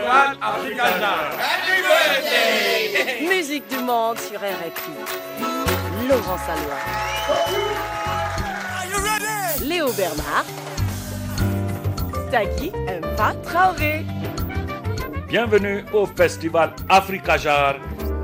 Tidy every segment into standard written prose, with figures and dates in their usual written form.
Festival Africa Jar. Happy birthday! Musique du monde sur RFI. Laurent Salois. Léo Bernard. Tagui Mpa Traoré. Bienvenue au Festival Africa Jar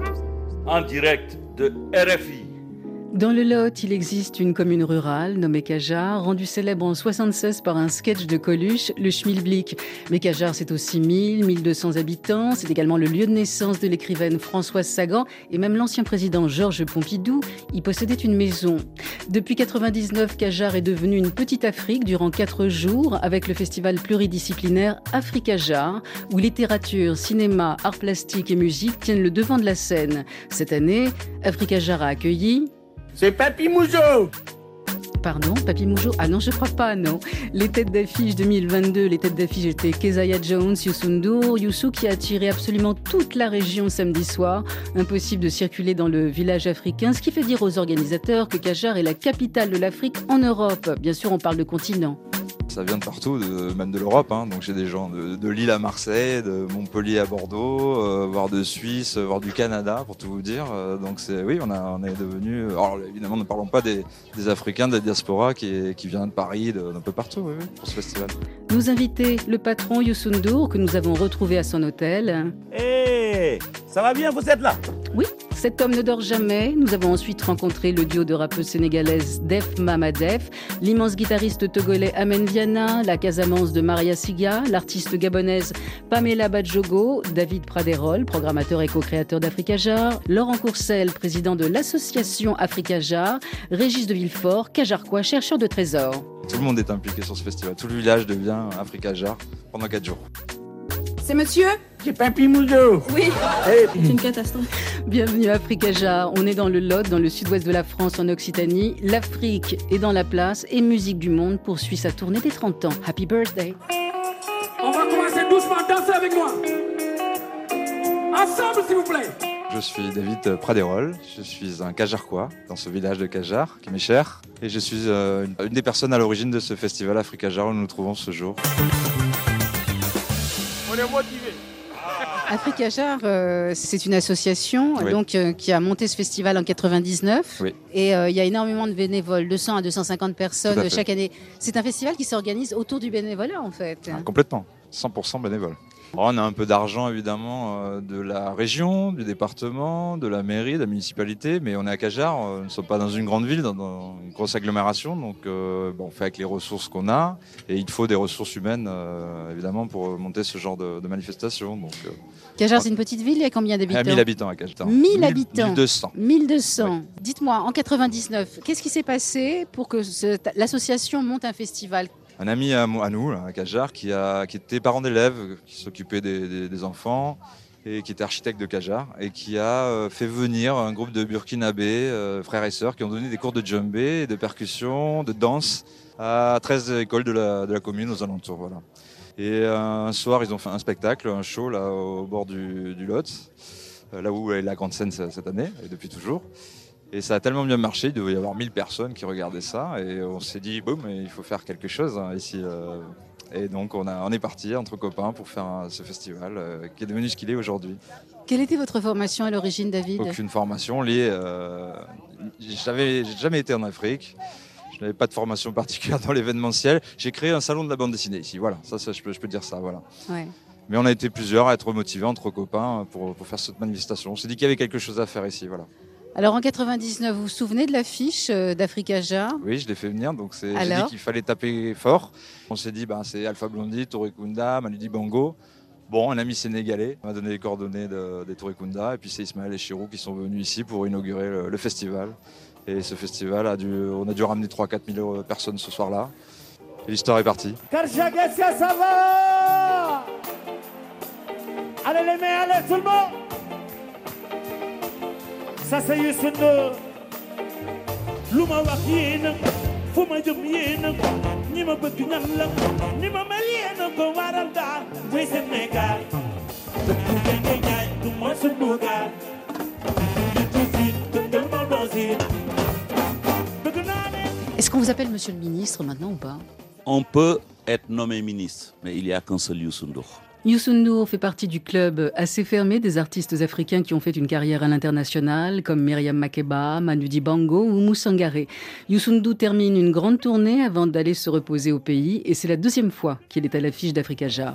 en direct de RFI. Dans le Lot, il existe une commune rurale nommée Cajar, rendue célèbre en 1976 par un sketch de Coluche, le Schmilblick. Mais Cajar, c'est aussi 1200 habitants. C'est également le lieu de naissance de l'écrivaine Françoise Sagan et même l'ancien président Georges Pompidou y possédait une maison. Depuis 1999, Cajar est devenue une petite Afrique durant 4 jours avec le festival pluridisciplinaire Africa Jar, où littérature, cinéma, arts plastiques et musique tiennent le devant de la scène. Cette année, Africa Jar a accueilli... C'est Papy Moujo. Pardon, Papy Moujo? Ah non, je crois pas, non. Les têtes d'affiche 2022, les têtes d'affiche étaient Kezaya Jones, Youssou N'Dour, Youssou qui a attiré absolument toute la région samedi soir. Impossible de circuler dans le village africain, ce qui fait dire aux organisateurs que Cajar est la capitale de l'Afrique en Europe. Bien sûr, on parle de continent. Ça vient de partout, même de l'Europe. Donc j'ai des gens de Lille à Marseille, de Montpellier à Bordeaux, voire de Suisse, voire du Canada, pour tout vous dire. Donc oui, on est devenu. Alors évidemment, ne parlons pas des Africains de la diaspora qui vient de Paris, d'un peu partout, oui, pour ce festival. Nous invités, le patron Youssou N'Dour, que nous avons retrouvé à son hôtel. Hey, ça va bien, vous êtes là? Oui, cet homme ne dort jamais. Nous avons ensuite rencontré le duo de rappeuses sénégalaises Def Mama Def, l'immense guitariste togolais Amen Viana, la Casamance de Maria Siga, l'artiste gabonaise Pamela Badjogo, David Praderol, programmateur et co-créateur d'Africa Jar, Laurent Courcel, président de l'association Africa Jar, Régis de Villefort, cajarquois, chercheur de trésors. Tout le monde est impliqué sur ce festival. Tout le village devient Africa Jar pendant 4 jours. C'est monsieur? C'est Papy Moujo. Oui. C'est une catastrophe. Bienvenue à Africa Jar. On est dans le Lot, dans le sud-ouest de la France, en Occitanie. L'Afrique est dans la place et Musique du Monde poursuit sa tournée des 30 ans. Happy birthday. On va commencer doucement à danser avec moi. Ensemble, s'il vous plaît. Je suis David Praderol, je suis un Cajarquois dans ce village de Cajar qui m'est cher. Et je suis une des personnes à l'origine de ce festival Africa Jar où nous nous trouvons ce jour. On est motivés. Africa Jar, c'est une association Oui. qui a monté ce festival en 99. Oui. Et il y a énormément de bénévoles, 200 à 250 personnes Tout à fait. chaque année. C'est un festival qui s'organise autour du bénévolat en fait. Complètement, 100% bénévole. On a un peu d'argent évidemment de la région, du département, de la mairie, de la municipalité, mais on est à Cajar, nous ne sommes pas dans une grande ville, dans une grosse agglomération, donc on fait avec les ressources qu'on a, et il faut des ressources humaines évidemment pour monter ce genre de manifestation. Cajar, c'est une petite ville, il y a combien Il y d'habitants? a 1000 habitants à Cajar. 1000 habitants. 1200. 1200. Oui. Dites-moi, en 99, qu'est-ce qui s'est passé pour que l'association monte un festival? Un ami à nous, là, à Cajar, qui était parent d'élèves, qui s'occupait des enfants et qui était architecte de Cajar et qui a fait venir un groupe de Burkinabés, frères et sœurs, qui ont donné des cours de djembé, de percussion, de danse à 13 écoles de la commune aux alentours. Voilà. Et un soir, ils ont fait un spectacle, un show là, au bord du Lot, là où est la grande scène cette année, et depuis toujours. Et ça a tellement bien marché, il devait y avoir 1000 personnes qui regardaient ça. Et on s'est dit, boum, il faut faire quelque chose ici. Et donc on est parti entre copains pour faire ce festival qui est devenu ce qu'il est aujourd'hui. Quelle était votre formation à l'origine, David? Aucune formation liée. J'ai jamais été en Afrique. Je n'avais pas de formation particulière dans l'événementiel. J'ai créé un salon de la bande dessinée ici. Voilà, ça je peux dire ça. Voilà. Ouais. Mais on a été plusieurs à être motivés entre copains pour faire cette manifestation. On s'est dit qu'il y avait quelque chose à faire ici. Voilà. Alors en 99, vous vous souvenez de l'affiche d'Africa Jar? Oui, je l'ai fait venir, donc j'ai dit Alors qu'il fallait taper fort. On s'est dit, c'est Alpha Blondy, Touré Kunda, Manu Dibango. Bon, un ami sénégalais m'a donné les coordonnées des Touré Kunda, et puis c'est Ismaël et Chirou qui sont venus ici pour inaugurer le festival. Et ce festival, on a dû ramener 3-4 000 personnes ce soir-là. Et l'histoire est partie. Karchak, est-ce que ça va? Allez les mains, allez tout le monde. Ça c'est Youssou N'Dour. Luma wax yéen fu ma jëm yéen ñi ma bëgg ñan la ni ma mel yéen ko waral daal muy Sénégal du mooy sunu gaal Est-ce qu'on vous appelle monsieur le ministre maintenant ou pas? On peut être nommé ministre, mais il n'y a qu'un seul Youssou N'Dour. Youssou N'Dour fait partie du club assez fermé des artistes africains qui ont fait une carrière à l'international, comme Myriam Makeba, Manu Dibango ou Moussa Ngaré. Youssou N'Dour termine une grande tournée avant d'aller se reposer au pays et c'est la 2e fois qu'il est à l'affiche d'Africa Jar.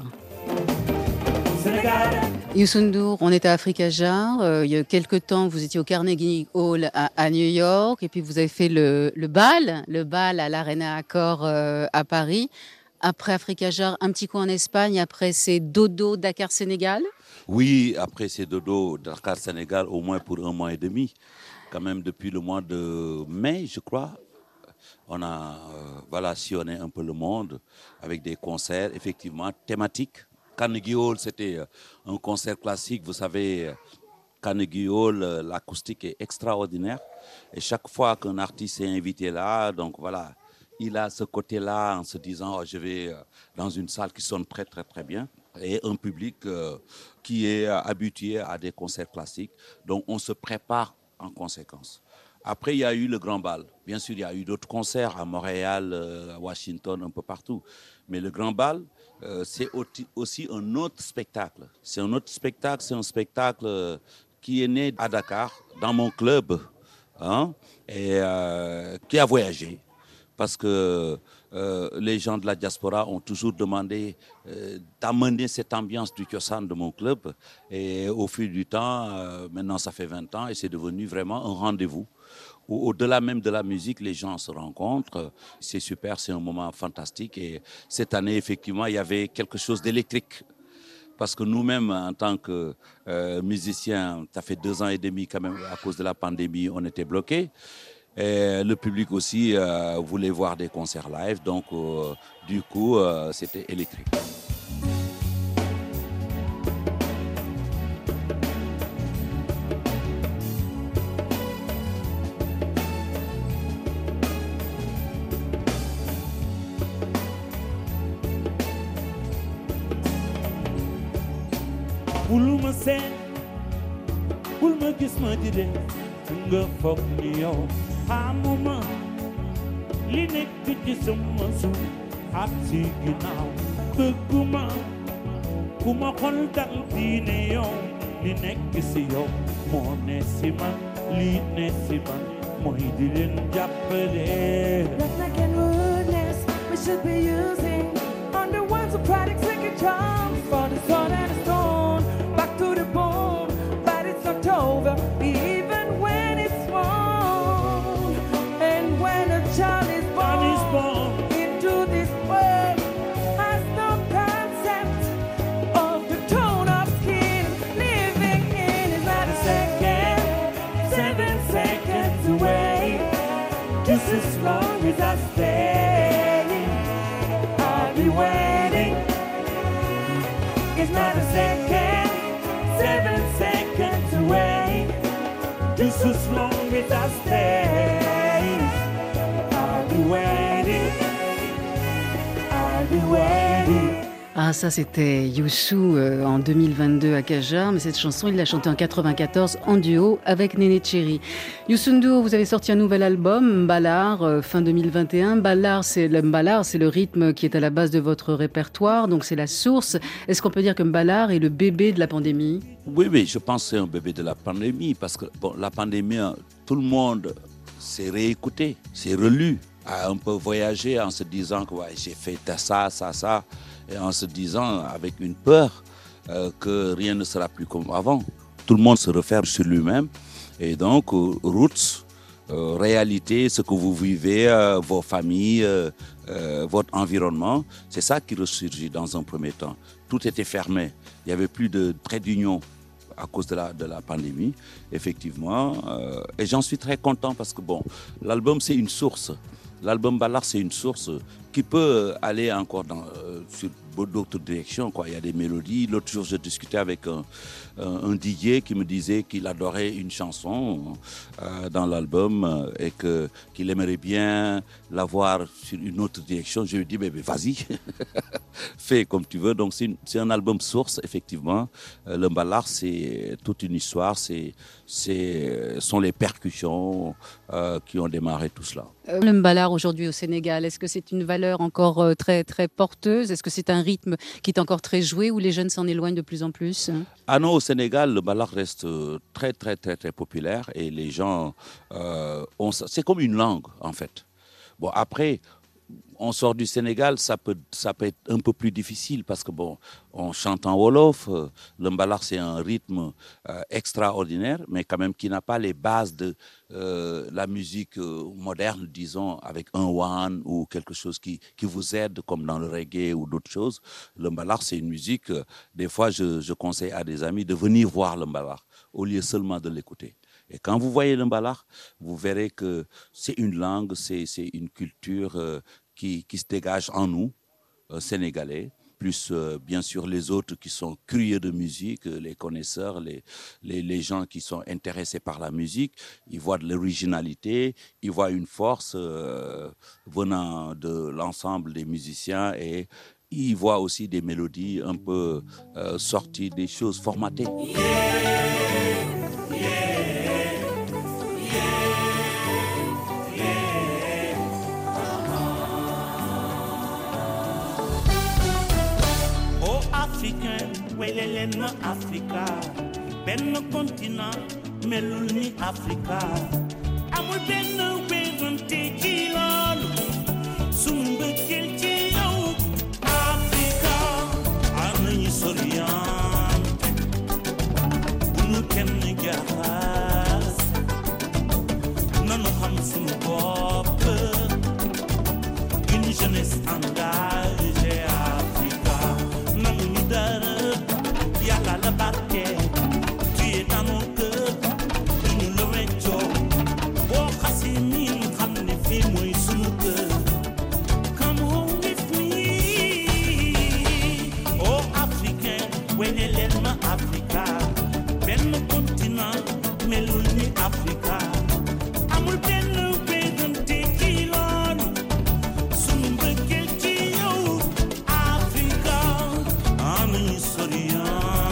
Youssou N'Dour, on est à Africa Jar. Il y a quelques temps, vous étiez au Carnegie Hall à New York et puis vous avez fait le bal à l'Arena Accor à Paris. Après Africa Jar, un petit coup en Espagne, après c'est dodo Dakar-Sénégal. Oui, après c'est dodo Dakar-Sénégal au moins pour 1 mois et demi. Quand même depuis le mois de mai, je crois, on a sillonné un peu le monde avec des concerts effectivement thématiques. Carnegie Hall, c'était un concert classique. Vous savez, Carnegie Hall, l'acoustique est extraordinaire. Et chaque fois qu'un artiste est invité là, donc voilà, il a ce côté-là en se disant je vais dans une salle qui sonne très très très bien et un public qui est habitué à des concerts classiques. Donc on se prépare en conséquence. Après, il y a eu le Grand Bal. Bien sûr, il y a eu d'autres concerts à Montréal, à Washington, un peu partout. Mais le Grand Bal, c'est aussi un autre spectacle. C'est un spectacle qui est né à Dakar, dans mon club, et qui a voyagé. Parce que les gens de la diaspora ont toujours demandé d'amener cette ambiance du Kyosan de mon club. Et au fil du temps, maintenant ça fait 20 ans, et c'est devenu vraiment un rendez-vous. Au-delà même de la musique, les gens se rencontrent. C'est super, c'est un moment fantastique. Et cette année, effectivement, il y avait quelque chose d'électrique. Parce que nous-mêmes, en tant que musiciens, ça fait 2 ans et demi quand même, à cause de la pandémie, on était bloqués. Et le public aussi voulait voir des concerts live, donc du coup, c'était électrique. Buluma sen, bulma gis ma di de, nga foog ni yow xamuma li nekk ci sama suuf ak ci ginnaaw bëgguma ku ma xol dal diine yow li nekk ci yow moo ne ci man li ne ci man mooy di leen jàppale. That's like an wordness we should be using on the ones who try to take a charm for the sword and the stone. Back to the bone, but it's not over, even when it's wrong. And when a child is born into this world, has no concept of the tone of skin. Living in is not a second, 7 seconds away. Just as long as I stay, I'll be waiting. It's not a second, 7 seconds away. Just as long as I stay, I'll be waiting, I'll be waiting. Ah, ça c'était Youssou en 2022 à Kajar, mais cette chanson il l'a chantée en 94 en duo avec Néné Tchéri. Youssou N'Dour, vous avez sorti un nouvel album, Mbalar, fin 2021. Mbalar, c'est le rythme qui est à la base de votre répertoire, donc c'est la source. Est-ce qu'on peut dire que Mbalar est le bébé de la pandémie ? Oui, je pense que c'est un bébé de la pandémie, parce que la pandémie, tout le monde s'est réécouté, s'est relu, a un peu voyagé en se disant que ouais, j'ai fait ça, et en se disant avec une peur que rien ne sera plus comme avant. Tout le monde se referme sur lui-même. Et donc, roots, réalité, ce que vous vivez, vos familles, votre environnement, c'est ça qui ressurgit dans un premier temps. Tout était fermé. Il n'y avait plus de trait d'union à cause de la pandémie, effectivement. Et j'en suis très content parce que, l'album, c'est une source. L'album Mbalar, c'est une source qui peut aller encore sur d'autres directions, quoi. Il y a des mélodies. L'autre jour, je discutais avec un DJ qui me disait qu'il adorait une chanson dans l'album et qu'il aimerait bien la voir sur une autre direction. Je lui ai dit, mais vas-y, fais comme tu veux. Donc, c'est un album source, effectivement. Le Mbalar, c'est toute une histoire. Sont les percussions qui ont démarré tout cela. Le mbalar aujourd'hui au Sénégal, est-ce que c'est une valeur encore très, très porteuse? Est-ce que c'est un rythme qui est encore très joué ou les jeunes s'en éloignent de plus en plus? Ah non, au Sénégal, le mbalar reste très, très, très, très populaire et les gens, c'est comme une langue en fait. Bon, après, on sort du Sénégal, ça peut être un peu plus difficile parce que bon, on chante en Wolof. Le mbalar, c'est un rythme extraordinaire, mais quand même qui n'a pas les bases de la musique moderne, disons, avec un wan ou quelque chose qui vous aide, comme dans le reggae ou d'autres choses. Le mbalar, c'est une musique, des fois, je conseille à des amis de venir voir le mbalar au lieu seulement de l'écouter. Et quand vous voyez le mbalar, vous verrez que c'est une langue, c'est une culture qui se dégage en nous, Sénégalais, plus bien sûr les autres qui sont curieux de musique, les connaisseurs, les gens qui sont intéressés par la musique, ils voient de l'originalité, ils voient une force venant de l'ensemble des musiciens et ils voient aussi des mélodies un peu sorties des choses formatées. Africain, welelen na Africa, benn continent melul ni Africa. Amul benn wérante ci loolu, sunu mbëggeel ci yow. Africa, am nañu soriante, bu nu kenn jaxas, nanu xam sunu bopp, une jeunesse engagée. Yalla la barke, tu es dans mon cœur, ñu la weccoo, boo xasee miin xam ne fii mooy sunu kër. Come home with me, oh Africain, wene leen ma Africa, benn continent melul ni Africa, amul benn wérante ci loolu, sunu mbëggeel ci yow, Africa, amuñu soriant.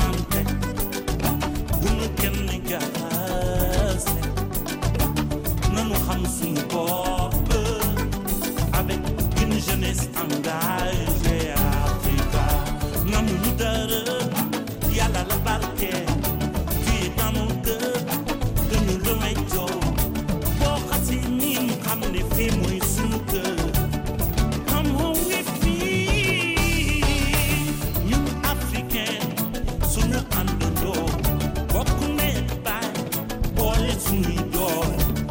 Avec une jeunesse engagée à Africa, namuñu dara, yàlla la barke, tu es dans mon cœur, dañu la weccoo, boo xasee miin xam ne fii mooy sunu kër. Come home with me, ñun Africain, sunu àndandoo, bokk nekk baay, boole sunuy doole.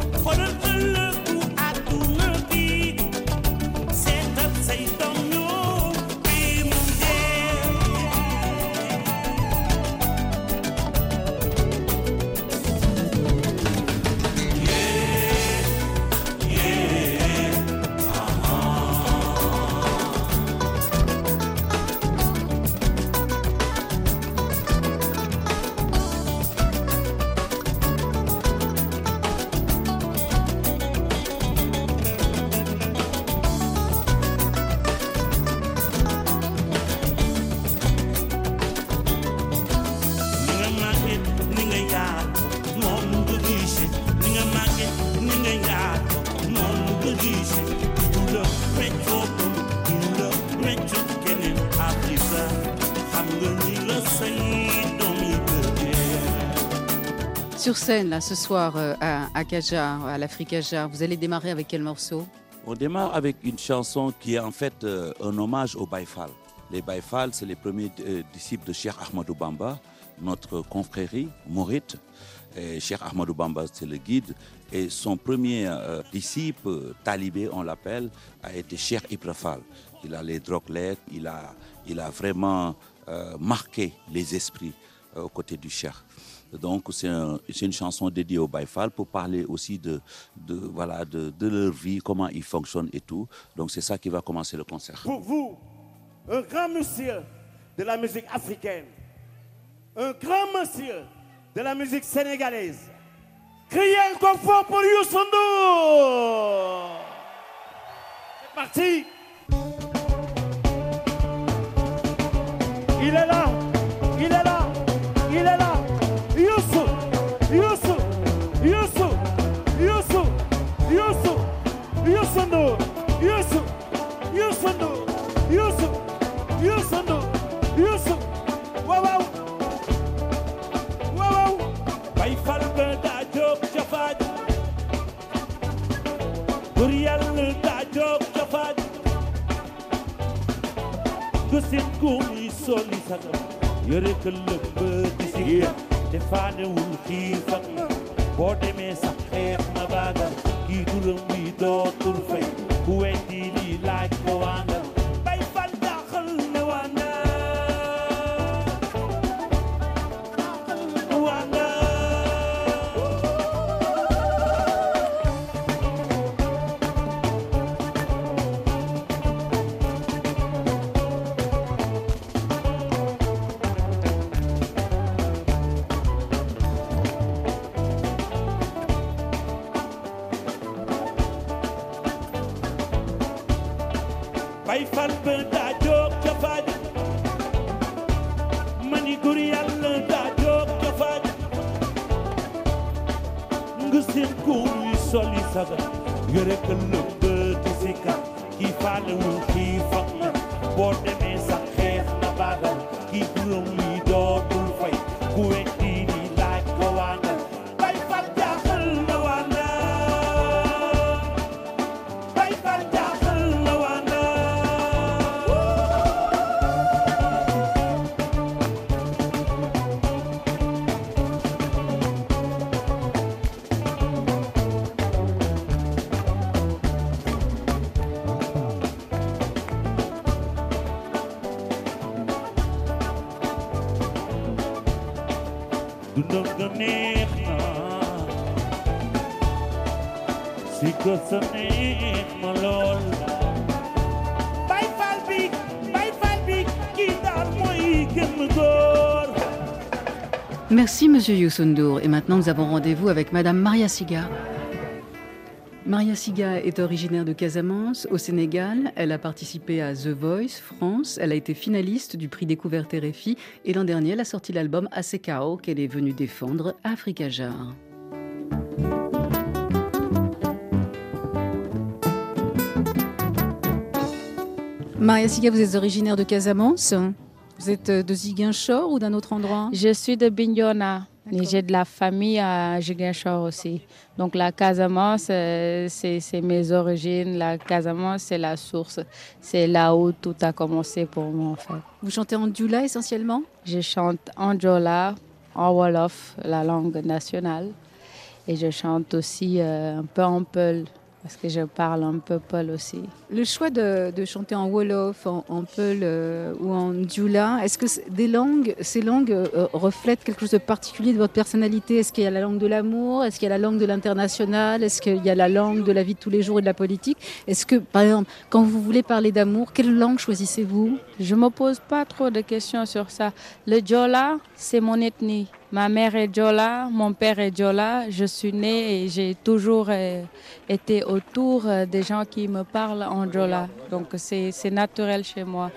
Sur scène, là, ce soir, à Kajar, à l'Afrikajar, vous allez démarrer avec quel morceau? On démarre avec une chanson qui est en fait un hommage aux Baye Fall. Les Baye Fall, c'est les premiers disciples de Cheikh Ahmadou Bamba, notre confrérie mouride. Cheikh Ahmadou Bamba, c'est le guide. Et son premier disciple, talibé, on l'appelle, a été Cheikh Ibra Fall. Il a les droguelettes, il a vraiment marqué les esprits aux côtés du Cheikh. Donc c'est une chanson dédiée au Baye Fall pour parler aussi de leur vie, comment ils fonctionnent et tout. Donc c'est ça qui va commencer le concert. Pour vous, un grand monsieur de la musique africaine, un grand monsieur de la musique sénégalaise. Criez encore fort pour Youssou Ndour. C'est parti. Il est là, il est là, il est là. Youssou, Youssou, Youssou, Youssou, Youssou, Youssou. seen góor yi soli saga yore këllëg ba di si te faanewul xiif ak boo demee sax xeex na baaga kii duram bi dootul fay ku weddi lii laaj ko waanga bay fal daaxal ne waanga waanga bay fal ba daa jóg ca faaj mani góor yàlla daa jóg ca faaj nga seen góor yi soli saga yore këllëg ba di si ka kii faalewul kii fag na boo demee sax xeex na baagal kii juróom lii dootul fay ku weddi di laaj ko waanga bay fal jaaxal na waanga bay fal jaaxal na waanga dundam ga neex na si ko sa neex ma lool bay fal bi kii daal mooy gën góor. Merci Monsieur Youssou N'Dour. Et maintenant nous avons rendez-vous avec Madame Maria Siga. Maria Siga est originaire de Casamance, au Sénégal. Elle a participé à The Voice France. Elle a été finaliste du prix Découverte RFI. Et l'an dernier, elle a sorti l'album Asekao qu'elle est venue défendre à Africa Jar. Maria Siga, vous êtes originaire de Casamance? Vous êtes de Ziguinchor ou d'un autre endroit? Je suis de Bignona. Et j'ai de la famille à Ziguinchor aussi. Donc la Casamance, c'est mes origines. La Casamance, c'est la source. C'est là où tout a commencé pour moi en fait. Vous chantez en dioula essentiellement? Je chante en dioula, en wolof, la langue nationale. Et je chante aussi un peu en peul, parce que je parle un peu peul aussi. Le choix de chanter en wolof, en peul ou en dioula, est-ce que ces langues reflètent quelque chose de particulier de votre personnalité? Est-ce qu'il y a la langue de l'amour? Est-ce qu'il y a la langue de l'international? Est-ce qu'il y a la langue de la vie de tous les jours et de la politique? Est-ce que, par exemple, quand vous voulez parler d'amour, quelle langue choisissez-vous? Je ne me pose pas trop de questions sur ça. Le diola, c'est mon ethnie. Ma mère est diola, mon père est diola. Je suis née et j'ai toujours été autour des gens qui me parlent en diola. Donc c'est naturel chez moi.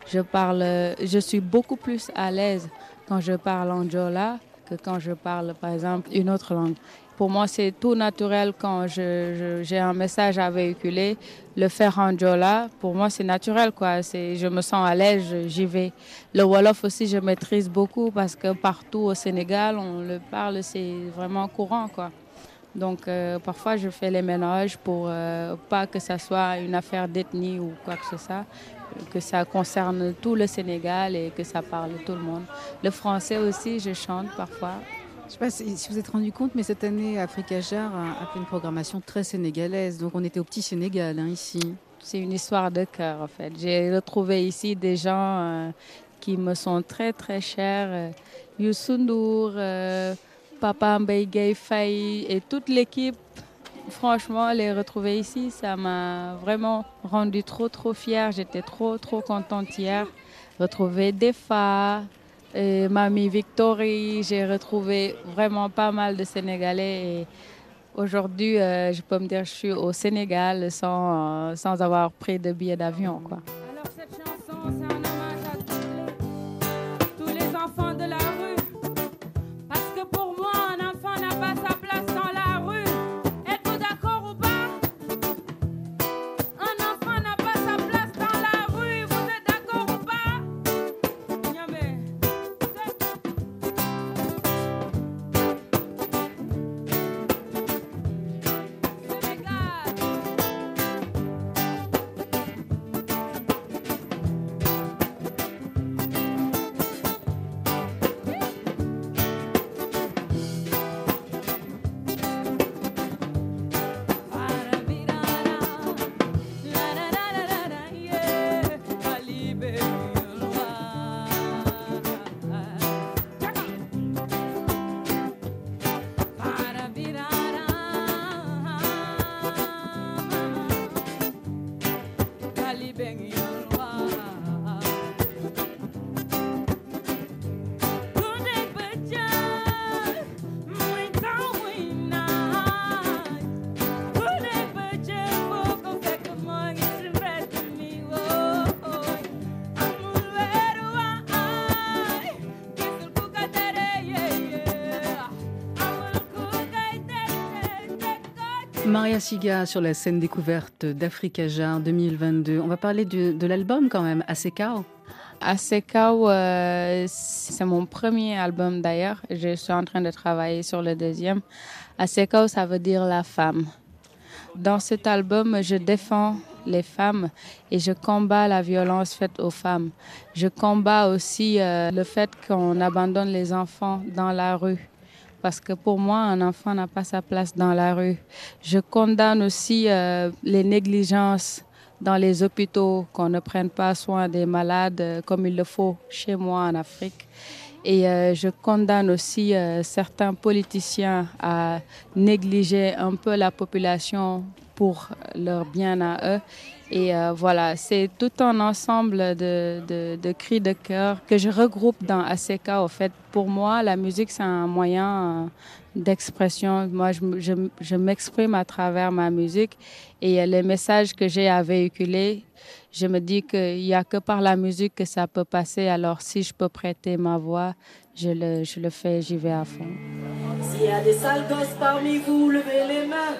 Je suis beaucoup plus à l'aise quand je parle en diola que quand je parle, par exemple, une autre langue. Pour moi, c'est tout naturel quand j'ai un message à véhiculer. Le faire en diola, pour moi, c'est naturel, quoi. Je me sens à l'aise, j'y vais. Le wolof aussi, je maîtrise beaucoup parce que partout au Sénégal, on le parle, c'est vraiment courant, quoi. Donc, parfois, je fais les mélanges pour pas que ça soit une affaire d'ethnie ou quoi que ce soit, que ça concerne tout le Sénégal et que ça parle tout le monde. Le français aussi, je chante parfois. Je ne sais pas si vous êtes rendu compte, mais cette année, Africa Jar a fait une programmation très sénégalaise. Donc, on était au petit Sénégal, ici. C'est une histoire de cœur, en fait. J'ai retrouvé ici des gens qui me sont très, très chers. Youssou N'Dour, Papa Mbaye Gueye Faye et toute l'équipe. Franchement, les retrouver ici, ça m'a vraiment rendu trop, trop fière. J'étais trop, trop contente hier. Retrouver Defa, Mamie Victory, j'ai retrouvé vraiment pas mal de Sénégalais. Et aujourd'hui, je peux me dire que je suis au Sénégal sans avoir pris de billet d'avion, quoi. Alors cette chanson, c'est un hommage à tous les enfants de la rue. Parce que pour moi, un enfant n'a pas sa place dans la rue. Êtes-vous d'accord ou pas? Un enfant n'a pas sa place dans la rue. Vous êtes d'accord ou pas? Niamey. Sénégal. Maria Siga sur la scène découverte d'Africa Jar 2022. On va parler de l'album quand même, Asekao. Asekao, c'est mon premier album d'ailleurs. Je suis en train de travailler sur le deuxième. Asekao, ça veut dire la femme. Dans cet album, je défends les femmes et je combats la violence faite aux femmes. Je combats aussi le fait qu'on abandonne les enfants dans la rue. Parce que pour moi, un enfant n'a pas sa place dans la rue. Je condamne aussi les négligences dans les hôpitaux, qu'on ne prenne pas soin des malades comme il le faut chez moi en Afrique. Et je condamne aussi certains politiciens à négliger un peu la population pour leur bien à eux. Et voilà, c'est tout un ensemble de cris de cœur que je regroupe dans Aseka. En fait, pour moi, la musique, c'est un moyen d'expression. Moi, je m'exprime à travers ma musique et les messages que j'ai à véhiculer, je me dis qu'il n'y a que par la musique que ça peut passer. Alors, si je peux prêter ma voix, je le fais, j'y vais à fond. S'il y a des sales gosses parmi vous, levez les mains.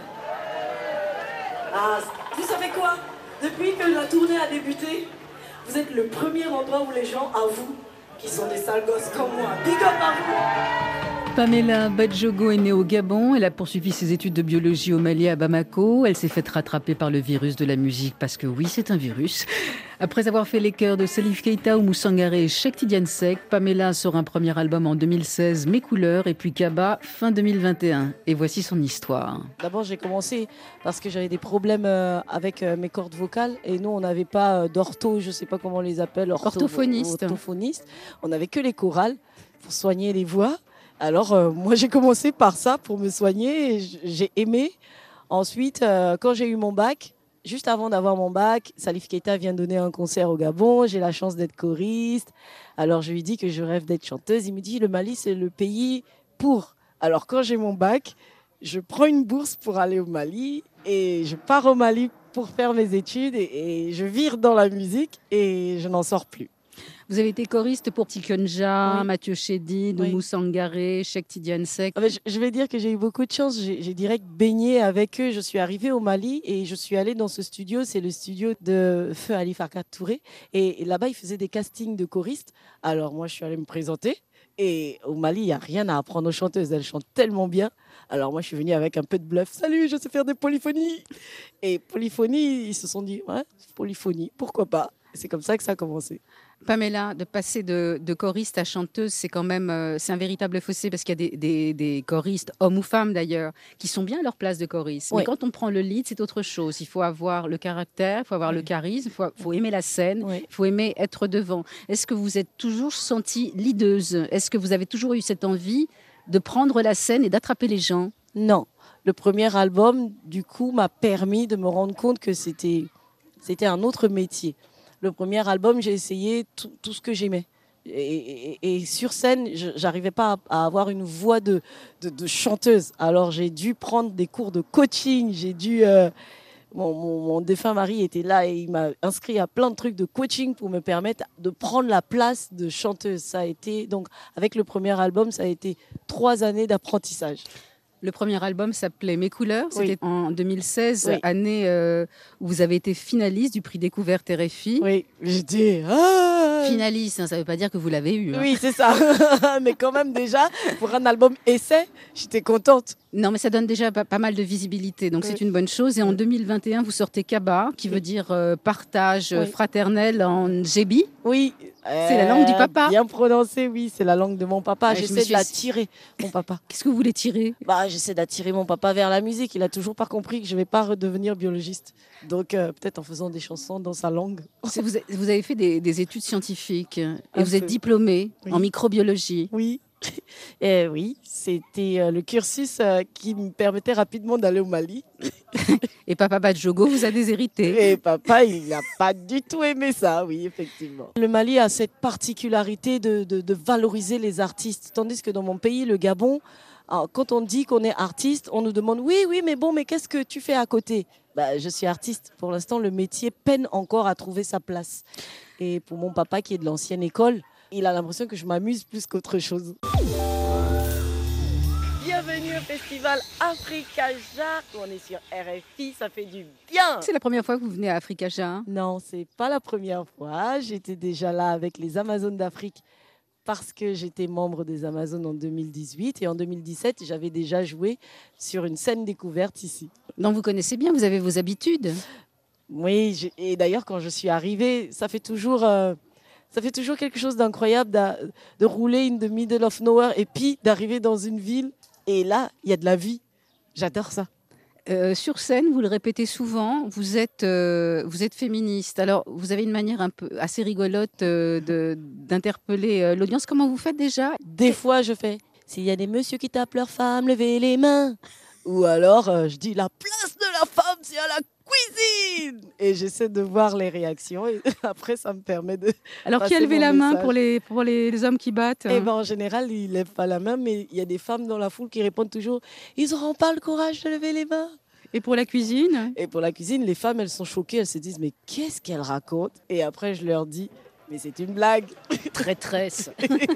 Ah, vous savez quoi? Depuis que la tournée a débuté, vous êtes le premier endroit où les gens avouent qu'ils sont des sales gosses comme moi. Big up à vous! Pamela Badjogo est née au Gabon. Elle a poursuivi ses études de biologie au Mali à Bamako. Elle s'est faite rattraper par le virus de la musique parce que oui, c'est un virus. Après avoir fait les chœurs de Salif Keita, Oumou Sangaré et Cheikh Tidiane Seck, Pamela sort un premier album en 2016, Mes couleurs, et puis Kaba fin 2021. Et voici son histoire. D'abord, j'ai commencé parce que j'avais des problèmes avec mes cordes vocales et nous, on n'avait pas d'ortho, je ne sais pas comment on les appelle, orthophoniste. On n'avait que les chorales pour soigner les voix. Alors, moi, j'ai commencé par ça pour me soigner. J'ai aimé. Ensuite, quand j'ai eu mon bac, juste avant d'avoir mon bac, Salif Keita vient donner un concert au Gabon. J'ai la chance d'être choriste. Alors, je lui dis que je rêve d'être chanteuse. Il me dit, le Mali, c'est le pays pour. Alors, quand j'ai mon bac, je prends une bourse pour aller au Mali et je pars au Mali pour faire mes études et je vire dans la musique et je n'en sors plus. Vous avez été choriste pour Tikonja, Oui. Mathieu Chédid, Oumou Sangaré, Cheikh Tidiane Seck. Je vais dire que j'ai eu beaucoup de chance. J'ai direct baigné avec eux. Je suis arrivée au Mali et je suis allée dans ce studio. C'est le studio de Feu Ali Farka Touré. Et là-bas, ils faisaient des castings de choristes. Alors moi, je suis allée me présenter. Et au Mali, il n'y a rien à apprendre aux chanteuses. Elles chantent tellement bien. Alors moi, je suis venue avec un peu de bluff. Salut, je sais faire des polyphonies. Et polyphonie, ils se sont dit, ouais, polyphonie, pourquoi pas. C'est comme ça que ça a commencé. Pamela, de passer de choriste à chanteuse, c'est quand même c'est un véritable fossé parce qu'il y a des choristes, hommes ou femmes d'ailleurs, qui sont bien à leur place de choriste. Oui. Mais quand on prend le lead, c'est autre chose. Il faut avoir le caractère, il faut avoir le charisme, il faut aimer la scène, il faut aimer être devant. Est-ce que vous êtes toujours sentie leaduse? Est-ce que vous avez toujours eu cette envie de prendre la scène et d'attraper les gens? Non. Le premier album, du coup, m'a permis de me rendre compte que c'était un autre métier. Le premier album, j'ai essayé tout ce que j'aimais. Et sur scène, je n'arrivais pas à avoir une voix de chanteuse. Alors, j'ai dû prendre des cours de coaching. J'ai dû... mon défunt mari était là et il m'a inscrit à plein de trucs de coaching pour me permettre de prendre la place de chanteuse. Ça a été... Donc, avec le premier album, ça a été 3 années d'apprentissage. Le premier album s'appelait Mes couleurs, c'était en 2016, Oui. année où vous avez été finaliste du prix Découverte RFI. Oui, j'étais... Finaliste, hein, ça ne veut pas dire que vous l'avez eu. Hein. Oui, c'est ça. Mais quand même déjà, pour un album essai, j'étais contente. Non, mais ça donne déjà pas mal de visibilité, donc c'est une bonne chose. Et en 2021, vous sortez Kaba, qui veut dire partage fraternel en djebi. Oui. C'est la langue du papa. Bien prononcé, oui, c'est la langue de mon papa. Ouais, J'essaie de l'attirer, mon papa. Qu'est-ce que vous voulez tirer? J'essaie d'attirer mon papa vers la musique. Il a toujours pas compris que je vais pas redevenir biologiste. Donc peut-être en faisant des chansons dans sa langue. Vous avez fait des études scientifiques et vous êtes diplômé en microbiologie. Oui. Et oui, c'était le cursus qui me permettait rapidement d'aller au Mali. Et Papa Badjogo vous a déshérité. Et papa, il n'a pas du tout aimé ça, oui, effectivement. Le Mali a cette particularité de valoriser les artistes, tandis que dans mon pays, le Gabon, quand on dit qu'on est artiste, on nous demande oui, mais qu'est-ce que tu fais à côté? Je suis artiste. Pour l'instant, le métier peine encore à trouver sa place. Et pour mon papa qui est de l'ancienne école, il a l'impression que je m'amuse plus qu'autre chose. bienvenue au festival Africa Jar. On est sur RFI, ça fait du bien. C'est la première fois que vous venez à Africa Jar? Non, c'est pas la première fois. J'étais déjà là avec les Amazones d'Afrique parce que j'étais membre des Amazones en 2018 et en 2017, j'avais déjà joué sur une scène découverte ici. Donc vous connaissez bien, vous avez vos habitudes. Oui, et d'ailleurs quand je suis arrivée, ça fait toujours quelque chose d'incroyable de rouler in the middle of nowhere et puis d'arriver dans une ville et là, il y a de la vie. J'adore ça. Sur scène, vous le répétez souvent, vous êtes féministe. Alors, vous avez une manière un peu assez rigolote d'interpeller l'audience. Comment vous faites déjà? Des fois, je fais « S'il y a des messieurs qui tapent leurs femmes, levez les mains ». Ou alors, je dis « La place de la femme, c'est à la cuisine !» Et j'essaie de voir les réactions. Et après, ça me permet de Alors, qui a levé la main pour les hommes qui battent? Eh ben, en général, ils ne lèvent pas la main, mais il y a des femmes dans la foule qui répondent toujours « Ils n'auront pas le courage de lever les mains ». Et pour la cuisine? Et pour la cuisine, les femmes, elles sont choquées. Elles se disent « Mais qu'est-ce qu'elle raconte ?» Et après, je leur dis « Mais c'est une blague. » Traîtresse.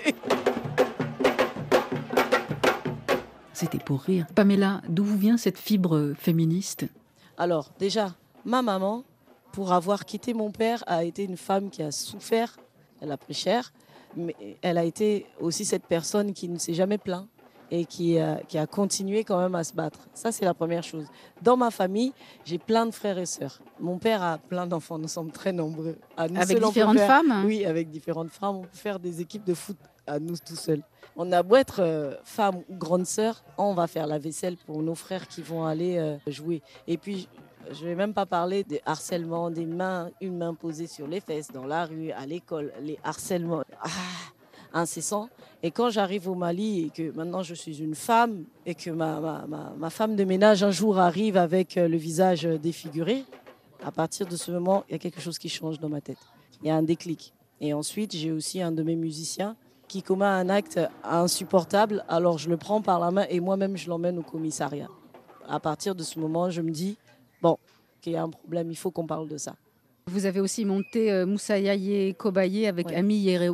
C'était pour rire. Pamela, d'où vous vient cette fibre féministe? Alors, déjà, ma maman, pour avoir quitté mon père, a été une femme qui a souffert. Elle a pris cher. Mais elle a été aussi cette personne qui ne s'est jamais plaint et qui a continué quand même à se battre. Ça, c'est la première chose. Dans ma famille, j'ai plein de frères et sœurs. Mon père a plein d'enfants. Nous sommes très nombreux. Avec différentes femmes? Oui, avec différentes femmes. On peut faire des équipes de foot à nous tout seuls. On a beau être femme ou grande sœur, on va faire la vaisselle pour nos frères qui vont aller jouer. Et puis, je ne vais même pas parler de harcèlement, une main posée sur les fesses, dans la rue, à l'école, les harcèlements incessants. Et quand j'arrive au Mali et que maintenant je suis une femme et que ma femme de ménage un jour arrive avec le visage défiguré, à partir de ce moment, il y a quelque chose qui change dans ma tête. Il y a un déclic. Et ensuite, j'ai aussi un de mes musiciens qui commet un acte insupportable, alors je le prends par la main et moi-même je l'emmène au commissariat. À partir de ce moment, je me dis, bon, qu'il y a un problème, il faut qu'on parle de ça. Vous avez aussi monté Moussa Yaye Kobaye avec Ami Yerewolo,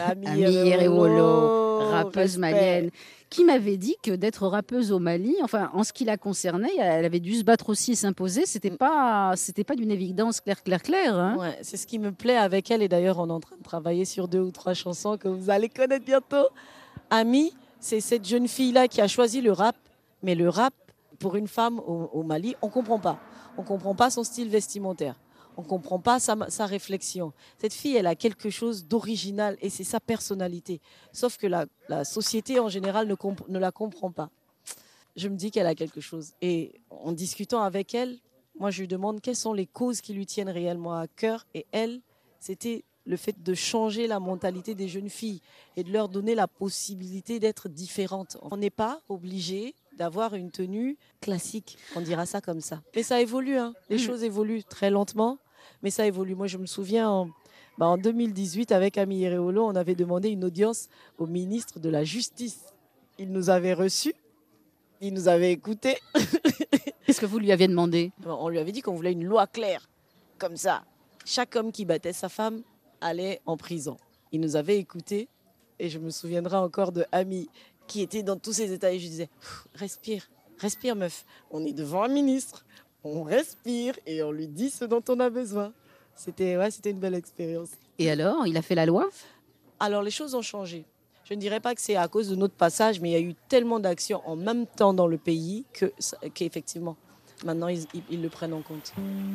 rappeuse respect. malienne, qui m'avait dit que d'être rappeuse au Mali, enfin en ce qui la concernait, elle avait dû se battre aussi et s'imposer. C'était pas d'une évidence claire. Hein. Ouais, c'est ce qui me plaît avec elle et d'ailleurs on est en train de travailler sur 2 ou 3 chansons que vous allez connaître bientôt. Ami, c'est cette jeune fille-là qui a choisi le rap, mais le rap pour une femme au Mali, on comprend pas. On comprend pas son style vestimentaire. On ne comprend pas sa réflexion. Cette fille, elle a quelque chose d'original et c'est sa personnalité. Sauf que la société, en général, ne la comprend pas. Je me dis qu'elle a quelque chose. Et en discutant avec elle, moi, je lui demande quelles sont les causes qui lui tiennent réellement à cœur. Et elle, c'était le fait de changer la mentalité des jeunes filles et de leur donner la possibilité d'être différentes. On n'est pas obligé d'avoir une tenue classique, on dira ça comme ça. Mais ça évolue, hein. Les choses évoluent très lentement. Mais ça évolue. Moi, je me souviens, en 2018, avec Ami Yerewolo, on avait demandé une audience au ministre de la Justice. Il nous avait reçus, il nous avait écoutés. Qu'est-ce que vous lui aviez demandé? On lui avait dit qu'on voulait une loi claire, comme ça. Chaque homme qui battait sa femme allait en prison. Il nous avait écoutés et je me souviendrai encore de Ami qui était dans tous ses états et je disais « Respire, respire meuf, on est devant un ministre. » On respire et on lui dit ce dont on a besoin. C'était une belle expérience. Et alors, il a fait la loi? Alors, les choses ont changé. Je ne dirais pas que c'est à cause de notre passage, mais il y a eu tellement d'actions en même temps dans le pays qu'effectivement, maintenant, ils le prennent en compte.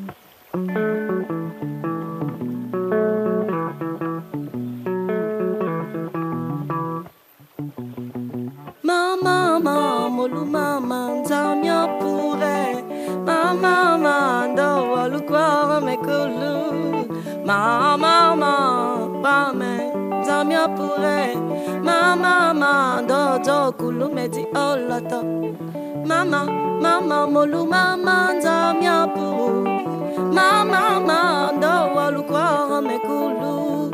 Mama, molu mama, zamia pure. Mama, ndo walukwa mekulu. Mama, bame, zamia pure. Mama, ndo dokulu meti olato. Mama, molu mama, zamia pure. Mama, ndo walukwa mekulu.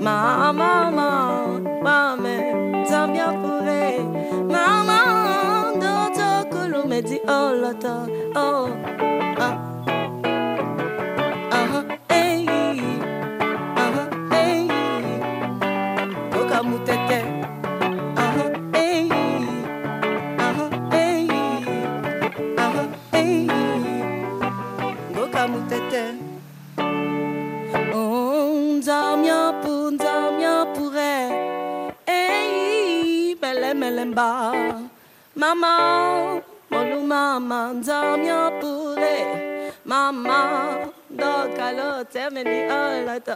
Mama, bame, zamia pure. Mama, ndo dokulu meti olato. Oh, hey, hey, Oka mutete, hey, melemba. Mama, molu mama, nzamya pule. Mama, do kalote meni alata.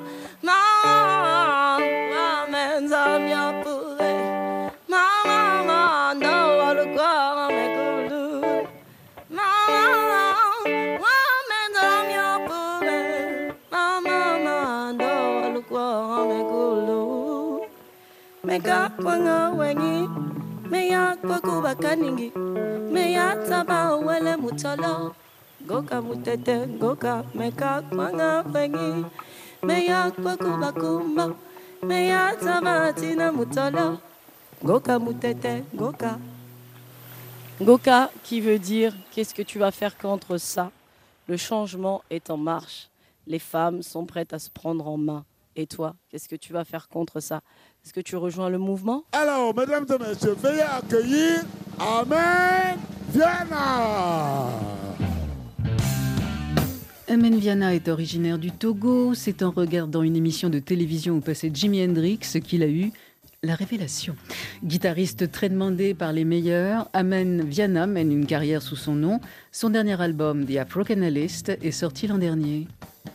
Mama, mama, nzamya pule. Mama, do alukwa mekulu. Mama, mama, nzamya pule. Mama, do alukwa mekulu. Mega kwanga wengi. Meya kwakuba kaningi, meya taba wele mutolo. Goka mutete, goka meka kwanga wengi. Meya kwakuba kumba, meya taba tina mutolo. Goka mutete, goka. Goka qui veut dire qu'est-ce que tu vas faire contre ça? Le changement est en marche. Les femmes sont prêtes à se prendre en main. Et toi, qu'est-ce que tu vas faire contre ça? Est-ce que tu rejoins le mouvement? Alors, mesdames et messieurs, veuillez accueillir Amen Viana. Amen Viana est originaire du Togo. C'est en regardant une émission de télévision où passait Jimi Hendrix qu'il a eu la révélation. Guitariste très demandé par les meilleurs, Amen Viana mène une carrière sous son nom. Son dernier album, The Afrocanalist, est sorti l'an dernier.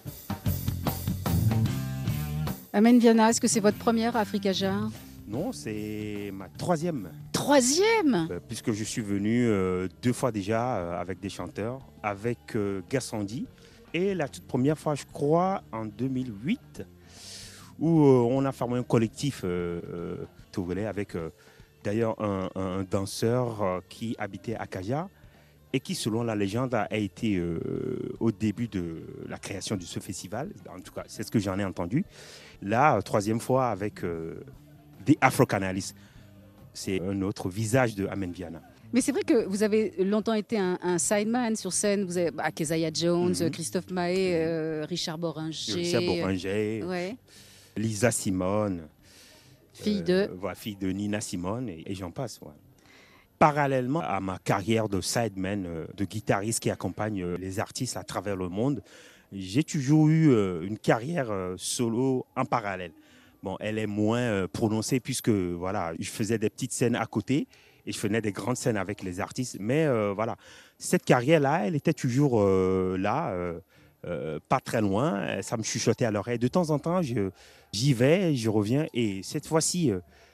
Amen Viana, est-ce que c'est votre première Africa Jar? Non, c'est ma troisième. Troisième? Puisque je suis venu 2 fois déjà avec des chanteurs, avec Gassandi. Et la toute première fois, je crois, en 2008, où on a formé un collectif togolais avec d'ailleurs un danseur qui habitait à Kaja et qui, selon la légende, a été au début de la création de ce festival. En tout cas, c'est ce que j'en ai entendu. Là, troisième fois avec The Afrocanalist. C'est un autre visage de Amen Viana. Mais c'est vrai que vous avez longtemps été un sideman sur scène. Vous avez Keziah Jones, Christophe Maé, Richard Boringer. Ouais. Lisa Simone. Fille de Nina Simone et j'en passe. Ouais. Parallèlement à ma carrière de sideman, de guitariste qui accompagne les artistes à travers le monde, j'ai toujours eu une carrière solo en parallèle. Bon, elle est moins prononcée puisque voilà, je faisais des petites scènes à côté et je faisais des grandes scènes avec les artistes. Mais voilà, cette carrière-là, elle était toujours là, pas très loin. Ça me chuchotait à l'oreille. De temps en temps, j'y vais, je reviens. Et cette fois-ci,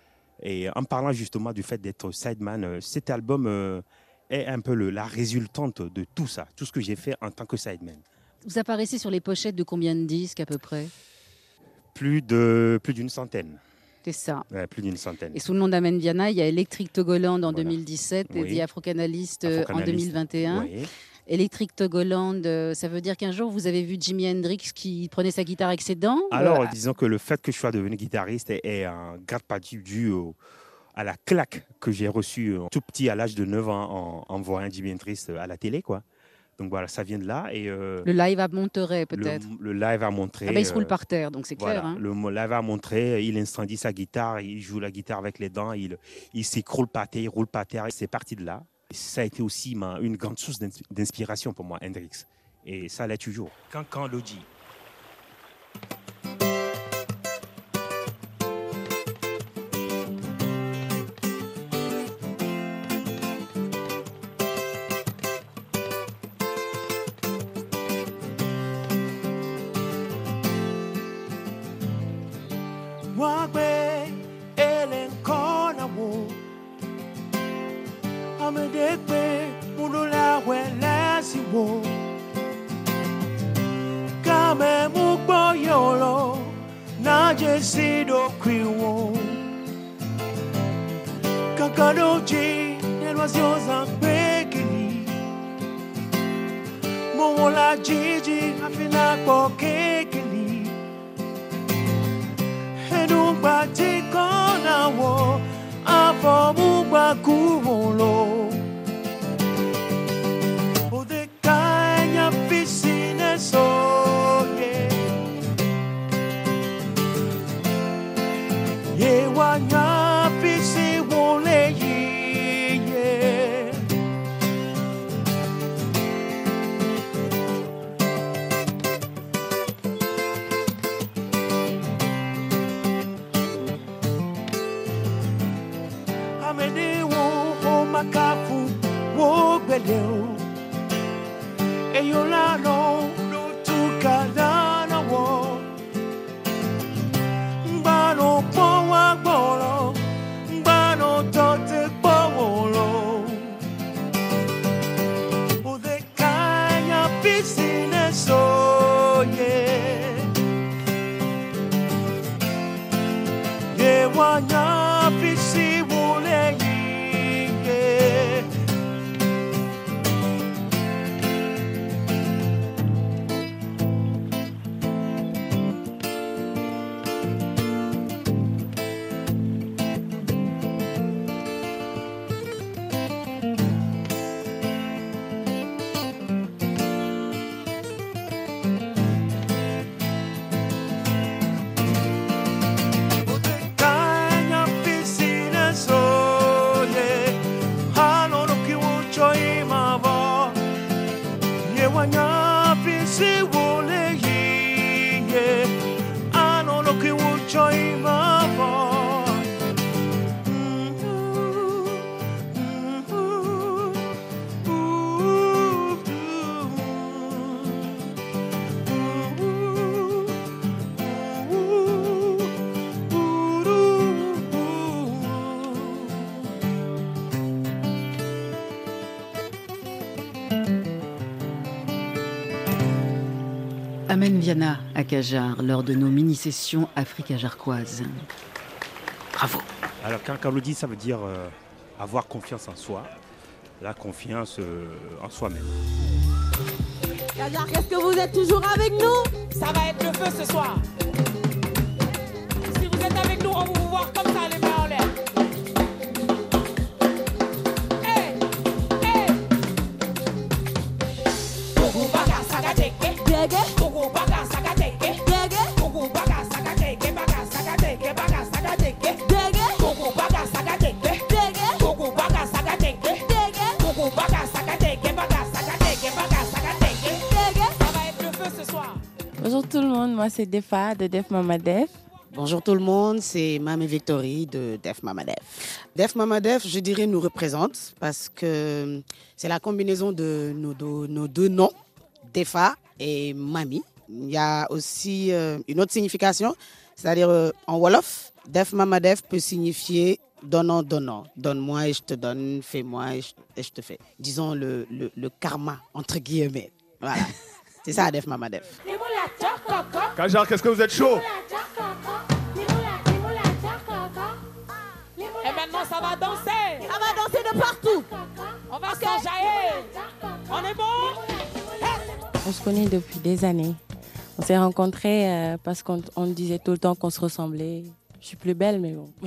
et en parlant justement du fait d'être sideman, cet album est un peu la résultante de tout ça, tout ce que j'ai fait en tant que sideman. Vous apparaissez sur les pochettes de combien de disques à peu près? Plus d'une centaine. C'est ça. Ouais, plus d'une centaine. Et sous le nom d'Amen Viana, il y a Electric Togoland en 2017 et The Afrocanalist en 2021. Oui. Electric Togoland, ça veut dire qu'un jour vous avez vu Jimi Hendrix qui prenait sa guitare avec ses dents? Alors, disons que le fait que je sois devenu guitariste est en grande partie dû à la claque que j'ai reçue tout petit à l'âge de 9 ans en voyant Jimi Hendrix à la télé, quoi. Donc voilà, ça vient de là. Et, le live à Monterey, peut-être. Le live à Monterey. Ah ben, il se roule par terre, donc c'est clair. Voilà, le live à Monterey, il incendie sa guitare, il joue la guitare avec les dents, il s'écroule par terre, il roule par terre. C'est parti de là. Ça a été aussi une grande source d'inspiration pour moi, Hendrix. Et ça l'est toujours. Quand Lodji. mene wo makafu wo beleu e yo la no tukadana wo bano powa bolo bano tote polo ude kanya pisine so ye wanya pisi wole ye Amen Viana à Cajar lors de nos mini-sessions africajarquoises. Bravo. Alors quand Carlo dit, ça veut dire avoir confiance en soi, la confiance en soi-même. Cajar, est-ce que vous êtes toujours avec nous? Ça va être le feu ce soir. Si vous êtes avec nous, on va vous voir comme ça, les mains en l'air. Bonjour tout le monde, moi c'est Defa de Def Mama Def. Bonjour tout le monde, c'est Mamie Victory de Def Mama Def. Def Mama Def, je dirais, nous représente parce que c'est la combinaison de nos deux noms, Defa et Mami. Il y a aussi une autre signification, c'est-à-dire en Wolof, Def Mama Def peut signifier donnant, donnant. Donne-moi et je te donne, fais-moi et je te fais. Disons le karma, entre guillemets. Voilà, c'est ça Def Mama Def. Cajar, qu'est-ce que vous êtes chaud? Et maintenant, ça va danser. Ça va danser de partout. On va s'enjailler. On est bon? On se connaît depuis des années. On s'est rencontrés parce qu'on disait tout le temps qu'on se ressemblait. Je suis plus belle, mais bon.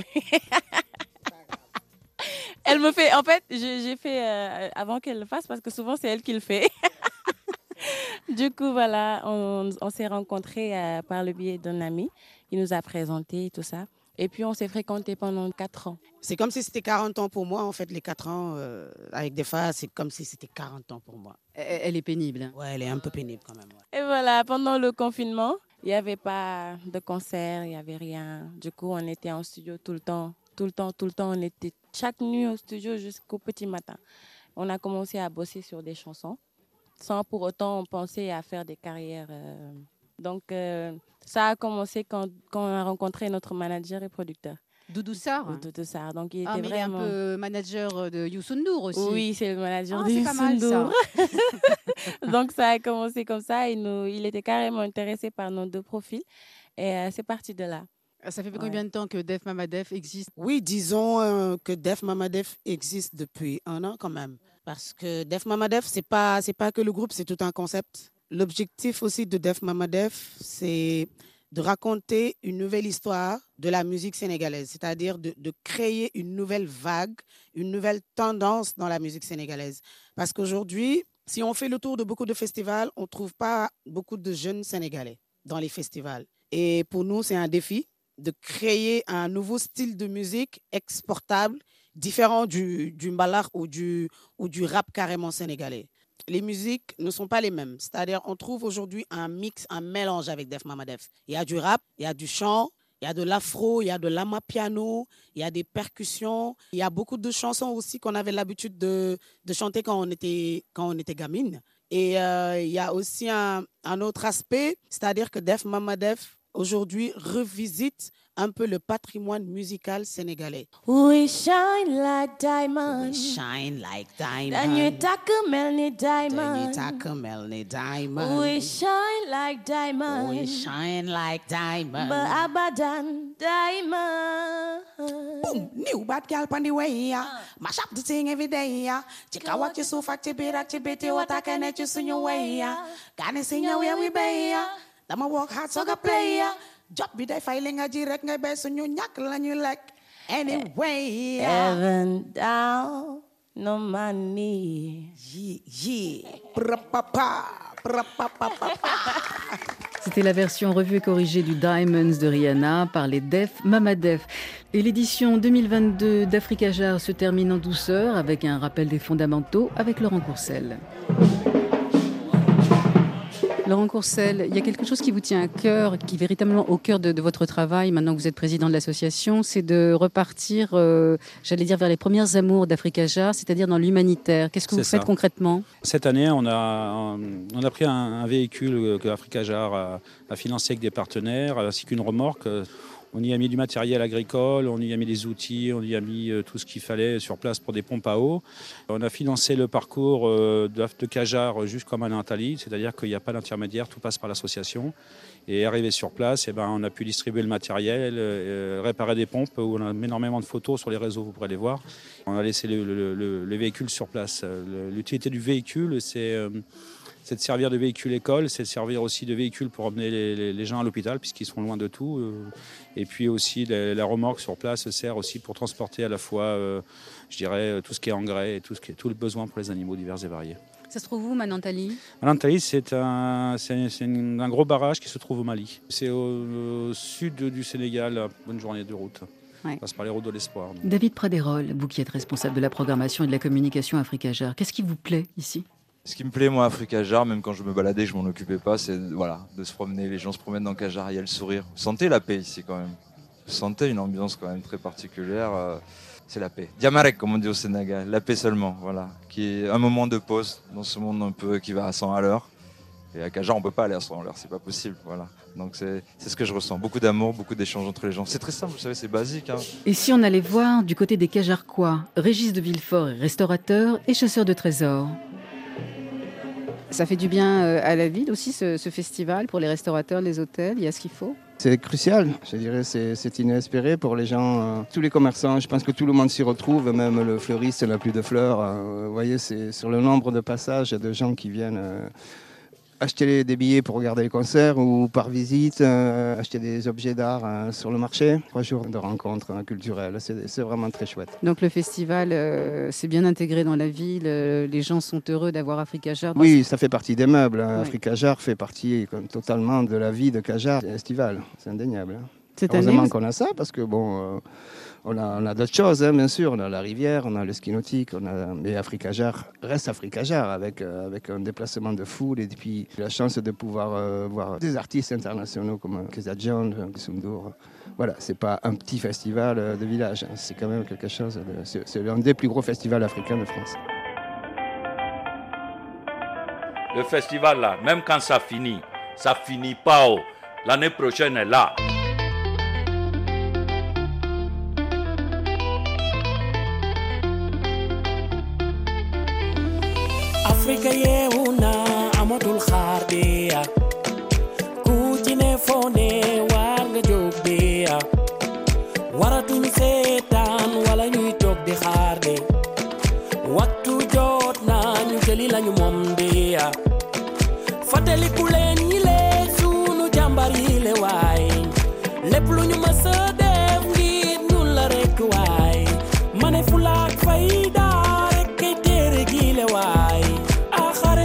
Elle me fait... En fait, j'ai fait avant qu'elle le fasse parce que souvent, c'est elle qui le fait. Du coup, voilà, on s'est rencontrés par le biais d'un ami. Il nous a présenté tout ça. Et puis, on s'est fréquentés pendant 4 ans. C'est comme si c'était 40 ans pour moi. En fait, les 4 ans avec Defa, c'est comme si c'était 40 ans pour moi. Elle est pénible. Ouais, elle est un peu pénible quand même. Ouais. Et voilà, pendant le confinement, il n'y avait pas de concert, il n'y avait rien. Du coup, on était en studio tout le temps. On était chaque nuit au studio jusqu'au petit matin. On a commencé à bosser sur des chansons, sans pour autant penser à faire des carrières. Donc, ça a commencé quand on a rencontré notre manager et producteur. Doudou Sarr. Doudou Sarr. Donc, il était mais vraiment... il est un peu manager de Youssou N'Dour aussi. Oui, c'est le manager de c'est Youssou pas mal, N'Dour. ça. Donc, ça a commencé comme ça. Il était carrément intéressé par nos deux profils. Et c'est parti de là. Ça fait combien de temps que Def Mama Def existe? Oui, disons que Def Mama Def existe depuis 1 an quand même. Parce que Def Mama Def, c'est pas que le groupe, c'est tout un concept. L'objectif aussi de Def Mama Def, c'est de raconter une nouvelle histoire de la musique sénégalaise, c'est-à-dire de créer une nouvelle vague, une nouvelle tendance dans la musique sénégalaise. Parce qu'aujourd'hui, si on fait le tour de beaucoup de festivals, on ne trouve pas beaucoup de jeunes Sénégalais dans les festivals. Et pour nous, c'est un défi de créer un nouveau style de musique exportable, différent du mbalax ou du rap carrément sénégalais. Les musiques ne sont pas les mêmes. C'est-à-dire on trouve aujourd'hui un mix, un mélange avec Def Mama Def. Il y a du rap, il y a du chant, Il y a de l'afro, il y a de l'amapiano, il y a des percussions. Il y a beaucoup de chansons aussi qu'on avait l'habitude de chanter quand on était gamine. Et il y a aussi un autre aspect, c'est-à-dire que Def Mama Def, aujourd'hui, revisite un peu le patrimoine musical sénégalais. We shine like diamond. We shine like diamond. Dañuy takk mel ni diamond. Dañuy takk mel ni diamond. We shine like diamond. We shine like diamond. Ba abadan diamond. Boom, new bad girl pon the way ya. Mash up the thing every day ya. Ci kaw ak ci suuf ak ci biir ak ci biti wataka ne ci suñu way ya. Gane si ñëw ya we bay ya. Dama work hard soga play ya. Job bi day fay li nga ji rek ngay bay suñu ñàkk la ñu lekk. Anyway. Heaven down no money. C'était la version revue et corrigée du Diamonds de Rihanna par les Def Mama Def. Et l'édition 2022 d'Africa Jard se termine en douceur avec un rappel des fondamentaux avec Laurent Courcel. Laurent Courcel, il y a quelque chose qui vous tient à cœur, qui est véritablement au cœur de votre travail, maintenant que vous êtes président de l'association, c'est de repartir, j'allais dire, vers les premières amours d'Africa Jard, c'est-à-dire dans l'humanitaire. Qu'est-ce que vous faites concrètement ? Cette année, on a pris un véhicule que Africa Jard a financé avec des partenaires, ainsi qu'une remorque. On y a mis du matériel agricole, on y a mis des outils, on y a mis tout ce qu'il fallait sur place pour des pompes à eau. On a financé le parcours de Kajard jusqu'à Manantali, c'est-à-dire qu'il n'y a pas d'intermédiaire, tout passe par l'association. Et arrivé sur place, on a pu distribuer le matériel, réparer des pompes, où on a énormément de photos sur les réseaux, vous pourrez les voir. On a laissé le véhicule sur place. L'utilité du véhicule, c'est de servir de véhicule école, c'est de servir aussi de véhicule pour emmener les gens à l'hôpital puisqu'ils sont loin de tout. Et puis aussi la remorque sur place sert aussi pour transporter à la fois, je dirais, tout ce qui est engrais et tout le besoin pour les animaux divers et variés. Ça se trouve où, Manantali ? Manantali, c'est un gros barrage qui se trouve au Mali. C'est au sud du Sénégal, bonne journée de route. On passe par les routes de l'espoir. David Praderol, vous qui êtes responsable de la programmation et de la communication Africa Jard, qu'est-ce qui vous plaît ici ? Ce qui me plaît, moi, à Africa Jard, même quand je me baladais, je m'en occupais pas, c'est de se promener. Les gens se promènent dans Kajard, il y a le sourire. Vous sentez la paix ici quand même. Vous sentez une ambiance quand même très particulière. C'est la paix. Diamarek, comme on dit au Sénégal, la paix seulement, voilà. Qui est un moment de pause dans ce monde un peu qui va à 100 à l'heure. Et à Kajard, on peut pas aller à 100 à l'heure, c'est pas possible, voilà. Donc c'est ce que je ressens. Beaucoup d'amour, beaucoup d'échanges entre les gens. C'est très simple, vous savez, c'est basique. Hein. Et si on allait voir du côté des Kajarquois, Régis de Villefort est restaurateur et chasseur de trésors. Ça fait du bien à la ville aussi, ce festival, pour les restaurateurs, les hôtels, il y a ce qu'il faut. C'est crucial, je dirais, c'est inespéré pour les gens, tous les commerçants. Je pense que tout le monde s'y retrouve, même le fleuriste n'a plus de fleurs. Vous voyez, c'est sur le nombre de passages de gens qui viennent acheter des billets pour regarder les concerts ou par visite, acheter des objets d'art sur le marché. 3 jours de rencontres culturelles, c'est vraiment très chouette. Donc le festival, c'est bien intégré dans la ville, les gens sont heureux d'avoir Africa Jard. Oui, ça fait partie des meubles. Ouais. Africa Jard fait partie totalement de la vie de Kajard estival, c'est indéniable. Heureusement qu'on a ça, parce que bon... On a d'autres choses, hein, bien sûr. On a la rivière, on a le ski nautique, mais Africa Jard reste Africa Jard avec un déplacement de foule et puis la chance de pouvoir voir des artistes internationaux comme Keza John, Sundur. Voilà, c'est pas un petit festival de village, hein, c'est quand même quelque chose. C'est l'un des plus gros festivals africains de France. Le festival là, même quand ça finit pas. L'année prochaine est là. Afrika yeuna amadul khardia kutine fone wanga jobia waratuñ setan wala ñuy tok di xarde waktu jot nañu jeli lañu mom dia fatali ku len ñi le sunu jambar yi le way lepp luñu mësa def ngir ñun la rek way mané fulak fayda rek tere gi le way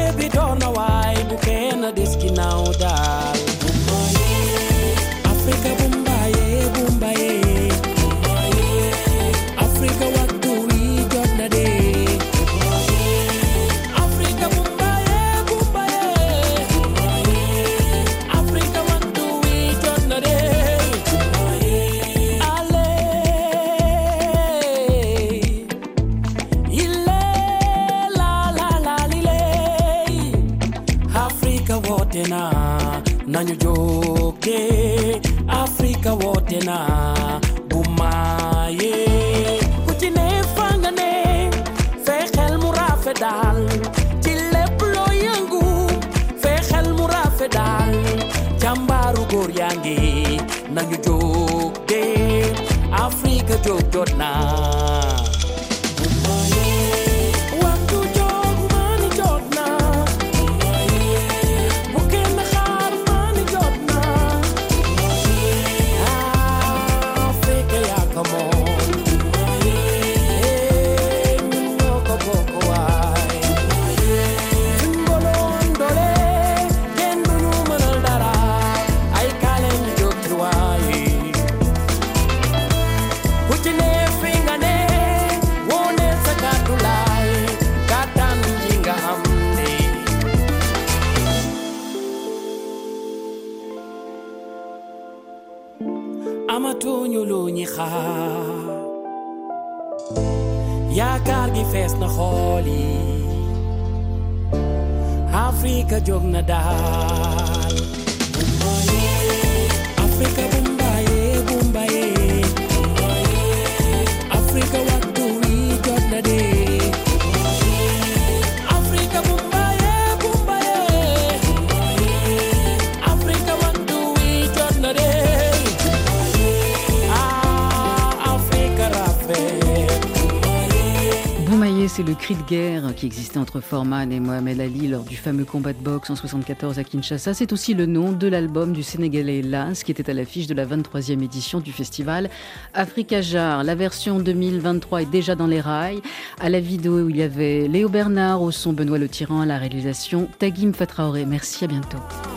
gi nañu jóg de Afrique jóg jot na waxtu jóg mani jot na bu kenn xaar mani jot na Afrique yaa ko moom ñun ñoo ko bokk waay suñ boloon doole kenn duñu mënal dara ay kaale ñu jóg ci waay ku ci ne fi nga ne wone sa kàddu laay kàttan ji nga am ne amatuñu lu ñi xaar yaakaar gi fees na xool yi Afrique jóg na daal Afrique bumbaye bumbaye Afrique waxtu wi jot na de Afrique bumbaye bumbaye Afrique waxtu wi jot na de Afrique rafet Boumaillé, c'est le cri de guerre qui existait entre Foreman et Mohamed Ali lors du fameux combat de boxe en 1974 à Kinshasa. C'est aussi le nom de l'album du Sénégalais Las qui était à l'affiche de la 23e édition du festival Africa Jar. La version 2023 est déjà dans les rails. À la vidéo, où il y avait Léo Bernard, au son Benoît Le Tyran, à la réalisation Tagim Fatraoré. Merci, à bientôt.